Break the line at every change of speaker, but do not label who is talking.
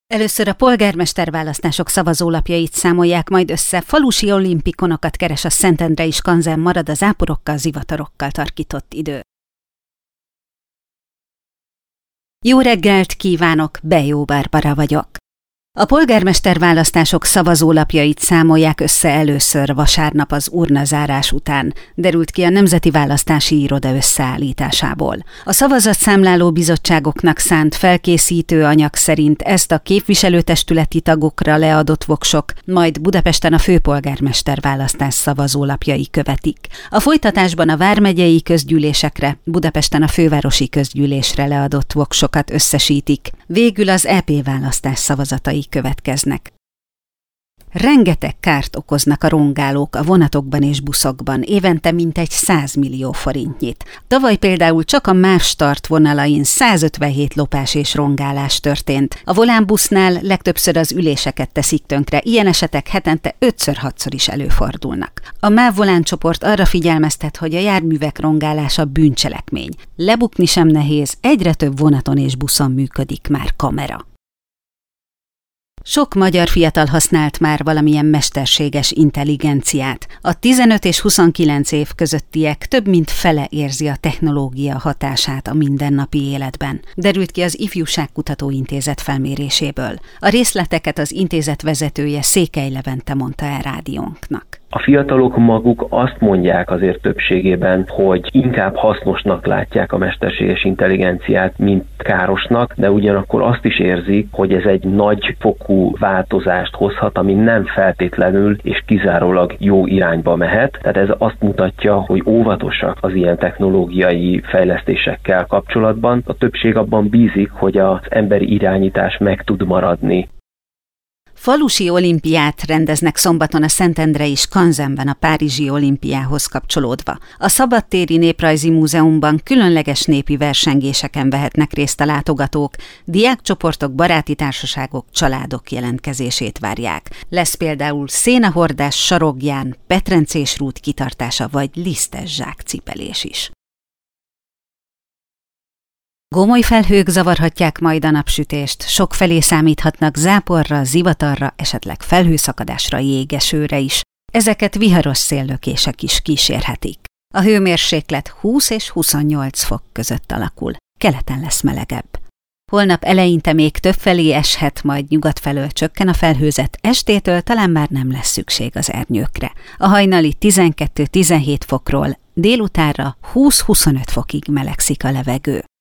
Először a polgármesterválasztások szavazólapjait számolják majd össze, falusi olimpikonokat keres a Szentendrei skanzen, marad a záporokkal, zivatarokkal tarkított idő. Jó reggelt kívánok, Bejó Barbara vagyok. A polgármesterválasztások szavazólapjait számolják össze először vasárnap az urnazárás után, derült ki a Nemzeti Választási Iroda összeállításából. A szavazatszámláló bizottságoknak szánt felkészítő anyag szerint ezt a képviselőtestületi tagokra leadott voksok, majd Budapesten a főpolgármester választás szavazólapjai követik. A folytatásban a vármegyei közgyűlésekre, Budapesten a fővárosi közgyűlésre leadott voksokat összesítik. Végül az EP választás szavazatai következnek. Rengeteg kárt okoznak a rongálók a vonatokban és buszokban, évente mintegy 100 millió forintnyit. Tavaly például csak a MÁV Start vonalain 157 lopás és rongálás történt. A volánbusznál legtöbbször az üléseket teszik tönkre, ilyen esetek hetente 5-6-szor is előfordulnak. A MÁV voláncsoport arra figyelmeztet, hogy a járművek rongálása bűncselekmény. Lebukni sem nehéz, egyre több vonaton és buszon működik már kamera. Sok magyar fiatal használt már valamilyen mesterséges intelligenciát. A 15 és 29 év közöttiek több mint fele érzi a technológia hatását a mindennapi életben. Derült ki az Ifjúságkutató Intézet felméréséből. A részleteket az intézet vezetője Székely Levente mondta el rádiónknak.
A fiatalok maguk azt mondják azért többségében, hogy inkább hasznosnak látják a mesterséges intelligenciát, mint károsnak, de ugyanakkor azt is érzik, hogy ez egy nagy fokú változást hozhat, ami nem feltétlenül és kizárólag jó irányba mehet. Tehát ez azt mutatja, hogy óvatosak az ilyen technológiai fejlesztésekkel kapcsolatban. A többség abban bízik, hogy az emberi irányítás meg tud maradni.
Falusi olimpiát rendeznek szombaton a Szentendrei skanzenben a Párizsi olimpiához kapcsolódva. A Szabadtéri Néprajzi Múzeumban különleges népi versengéseken vehetnek részt a látogatók, diákcsoportok, baráti társaságok, családok jelentkezését várják. Lesz például szénahordás sarogján, petrencés rút kitartása vagy lisztes zsákcipelés is. Gomoly felhők zavarhatják majd a napsütést, sokfelé számíthatnak záporra, zivatarra, esetleg felhőszakadásra, jégesőre is. Ezeket viharos széllökések is kísérhetik. A hőmérséklet 20 és 28 fok között alakul, keleten lesz melegebb. Holnap eleinte még többfelé eshet, majd nyugat felől csökken a felhőzet, estétől talán már nem lesz szükség az ernyőkre. A hajnali 12-17 fokról délutánra 20-25 fokig melegszik a levegő.